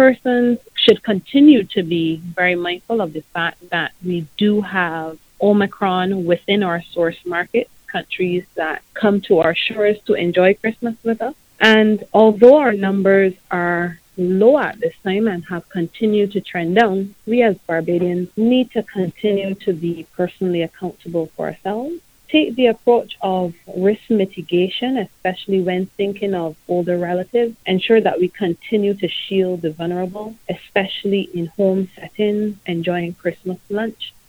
persons should continue to be very mindful of the fact that we do have Omicron within our source market, countries that come to our shores to enjoy Christmas with us. And although our numbers are low at this time and have continued to trend down, we as Barbadians need to continue to be personally accountable for ourselves. Take the approach of risk mitigation, especially when thinking of older relatives. Ensure that we continue to shield the vulnerable, especially in home settings, enjoying Christmas lunch.